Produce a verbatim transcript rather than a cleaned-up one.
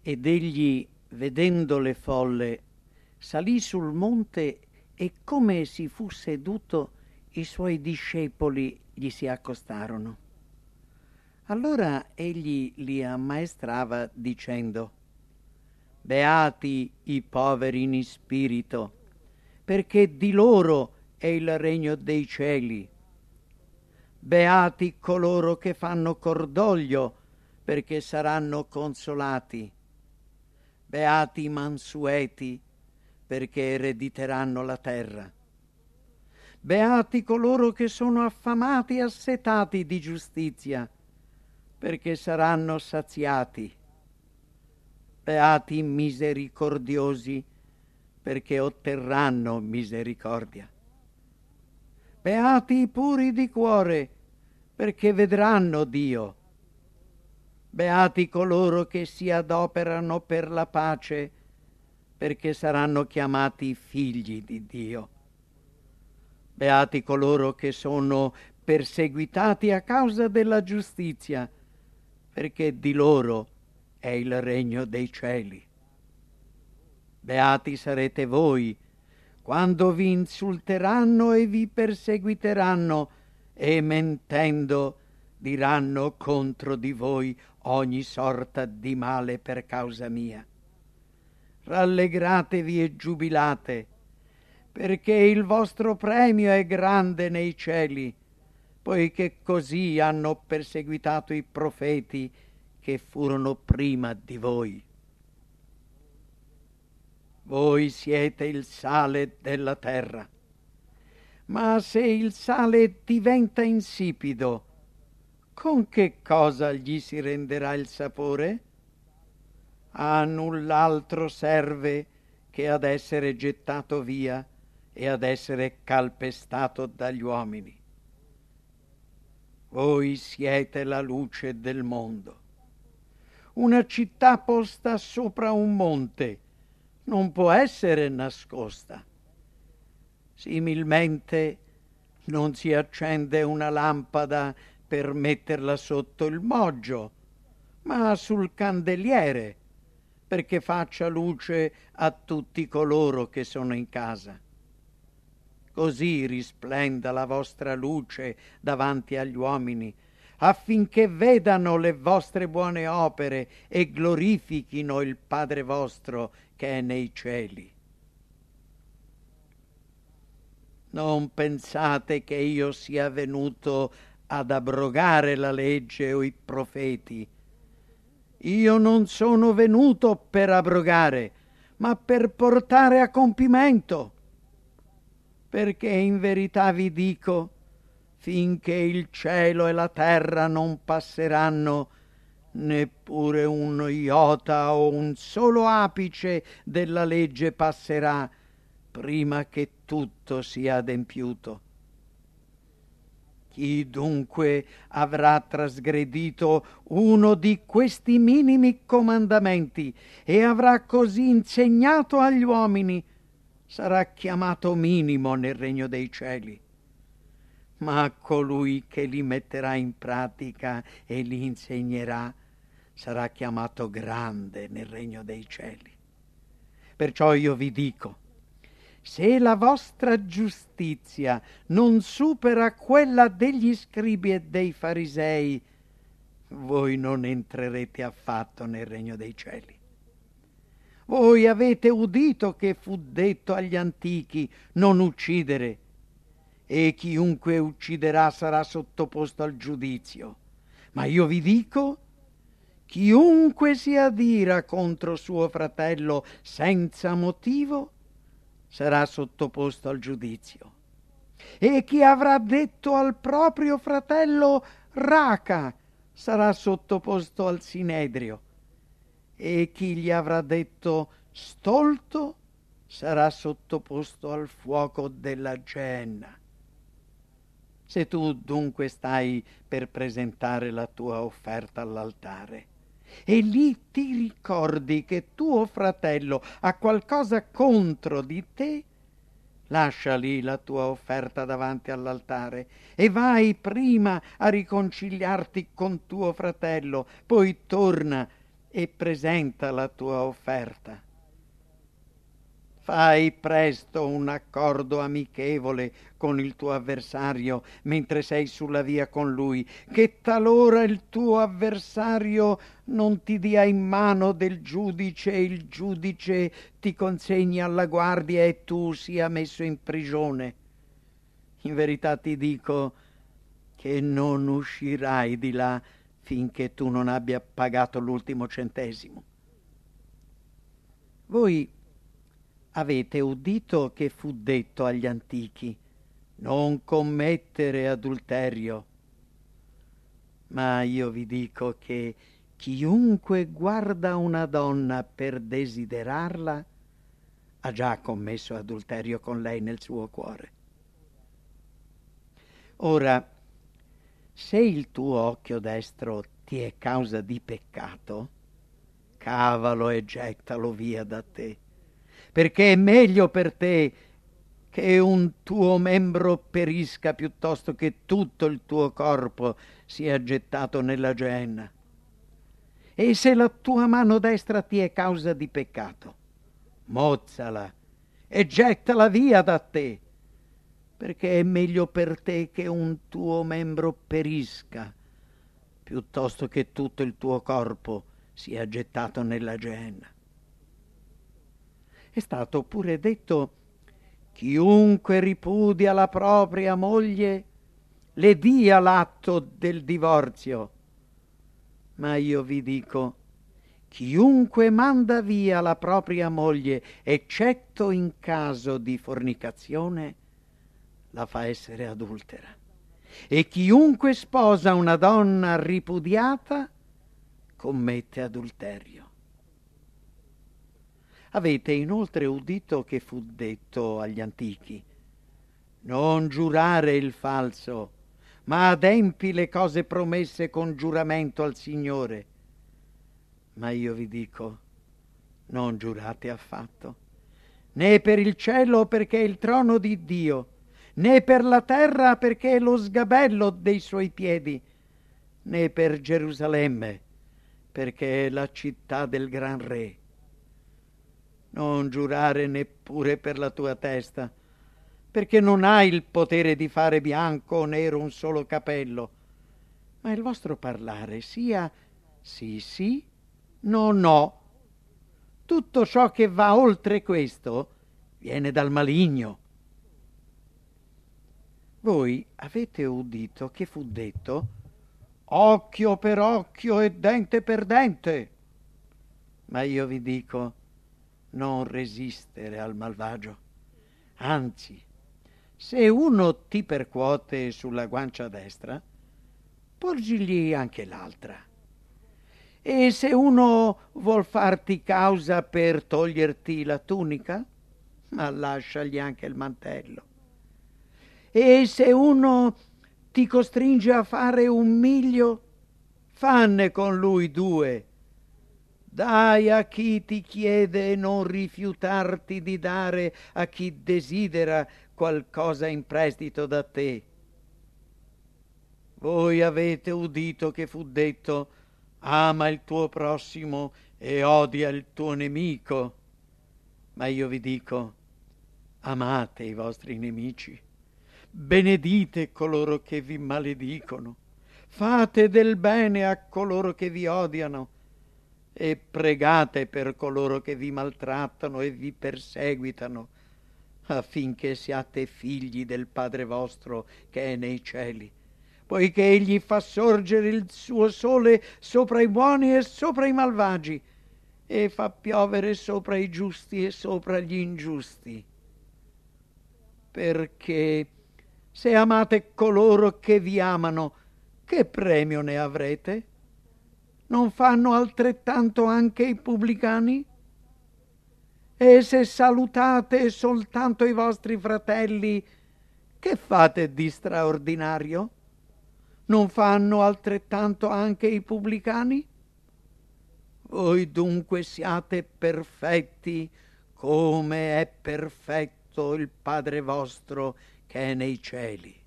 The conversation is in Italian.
Ed egli, vedendo le folle, salì sul monte e come si fu seduto, i suoi discepoli gli si accostarono. Allora egli li ammaestrava dicendo: Beati i poveri in spirito, perché di loro è il regno dei cieli. Beati coloro che fanno cordoglio, perché saranno consolati. Beati i mansueti, perché erediteranno la terra. Beati coloro che sono affamati e assetati di giustizia, perché saranno saziati. Beati i misericordiosi, perché otterranno misericordia. Beati i puri di cuore, perché vedranno Dio. Beati coloro che si adoperano per la pace, perché saranno chiamati figli di Dio. Beati coloro che sono perseguitati a causa della giustizia, perché di loro è il regno dei cieli. Beati sarete voi quando vi insulteranno e vi perseguiteranno e mentendo diranno contro di voi ogni sorta di male per causa mia. Rallegratevi e giubilate, perché il vostro premio è grande nei cieli, poiché così hanno perseguitato i profeti che furono prima di voi. Voi siete il sale della terra, ma se il sale diventa insipido, con che cosa gli si renderà il sapore? A null'altro serve che ad essere gettato via e ad essere calpestato dagli uomini. Voi siete la luce del mondo. Una città posta sopra un monte non può essere nascosta. Similmente non si accende una lampada per metterla sotto il moggio, ma sul candeliere, perché faccia luce a tutti coloro che sono in casa. Così risplenda la vostra luce davanti agli uomini, affinché vedano le vostre buone opere e glorifichino il Padre vostro che è nei cieli. Non pensate che io sia venuto ad abrogare la legge o i profeti. Io non sono venuto per abrogare, ma per portare a compimento. Perché in verità vi dico, finché il cielo e la terra non passeranno, neppure un iota o un solo apice della legge passerà, prima che tutto sia adempiuto. Chi dunque avrà trasgredito uno di questi minimi comandamenti e avrà così insegnato agli uomini, sarà chiamato minimo nel regno dei cieli. Ma colui che li metterà in pratica e li insegnerà sarà chiamato grande nel regno dei cieli. Perciò io vi dico, se la vostra giustizia non supera quella degli scribi e dei farisei, voi non entrerete affatto nel regno dei cieli. Voi avete udito che fu detto agli antichi: non uccidere, e chiunque ucciderà sarà sottoposto al giudizio. Ma io vi dico, chiunque si adira contro suo fratello senza motivo sarà sottoposto al giudizio. E chi avrà detto al proprio fratello raca sarà sottoposto al sinedrio. E chi gli avrà detto stolto sarà sottoposto al fuoco della Geenna. Se tu dunque stai per presentare la tua offerta all'altare e lì ti ricordi che tuo fratello ha qualcosa contro di te, lascia lì la tua offerta davanti all'altare e vai prima a riconciliarti con tuo fratello, poi torna e presenta la tua offerta. Fai presto un accordo amichevole con il tuo avversario mentre sei sulla via con lui, che talora il tuo avversario non ti dia in mano del giudice e il giudice ti consegni alla guardia e tu sia messo in prigione. In verità ti dico che non uscirai di là finché tu non abbia pagato l'ultimo centesimo. Voi avete udito che fu detto agli antichi: non commettere adulterio. Ma io vi dico che chiunque guarda una donna per desiderarla ha già commesso adulterio con lei nel suo cuore. Ora, se il tuo occhio destro ti è causa di peccato, cavalo e gettalo via da te, perché è meglio per te che un tuo membro perisca piuttosto che tutto il tuo corpo sia gettato nella Geenna. E se la tua mano destra ti è causa di peccato, mozzala e gettala via da te, perché è meglio per te che un tuo membro perisca piuttosto che tutto il tuo corpo sia gettato nella Geenna. È stato pure detto: chiunque ripudia la propria moglie le dia l'atto del divorzio. Ma io vi dico: chiunque manda via la propria moglie, eccetto in caso di fornicazione, la fa essere adultera. E chiunque sposa una donna ripudiata commette adulterio. Avete inoltre udito che fu detto agli antichi: non giurare il falso, ma adempi le cose promesse con giuramento al Signore. Ma io vi dico: non giurate affatto, né per il cielo perché è il trono di Dio, né per la terra perché è lo sgabello dei suoi piedi, né per Gerusalemme perché è la città del gran re. Non giurare neppure per la tua testa, perché non hai il potere di fare bianco o nero un solo capello, ma il vostro parlare sia sì sì, no no. Tutto ciò che va oltre questo viene dal maligno. Voi avete udito che fu detto: occhio per occhio e dente per dente. Ma io vi dico: non resistere al malvagio. Anzi, se uno ti percuote sulla guancia destra, porgigli anche l'altra. E se uno vuol farti causa per toglierti la tunica, ma lasciagli anche il mantello. E se uno ti costringe a fare un miglio, fanne con lui due. Dai a chi ti chiede e non rifiutarti di dare a chi desidera qualcosa in prestito da te. Voi avete udito che fu detto: ama il tuo prossimo e odia il tuo nemico. Ma io vi dico: amate i vostri nemici, benedite coloro che vi maledicono, fate del bene a coloro che vi odiano e pregate per coloro che vi maltrattano e vi perseguitano, affinché siate figli del Padre vostro che è nei cieli, poiché egli fa sorgere il suo sole sopra i buoni e sopra i malvagi, e fa piovere sopra i giusti e sopra gli ingiusti. Perché se amate coloro che vi amano, che premio ne avrete? Non fanno altrettanto anche i pubblicani? E se salutate soltanto i vostri fratelli, che fate di straordinario? Non fanno altrettanto anche i pubblicani? Voi dunque siate perfetti come è perfetto il Padre vostro che è nei cieli.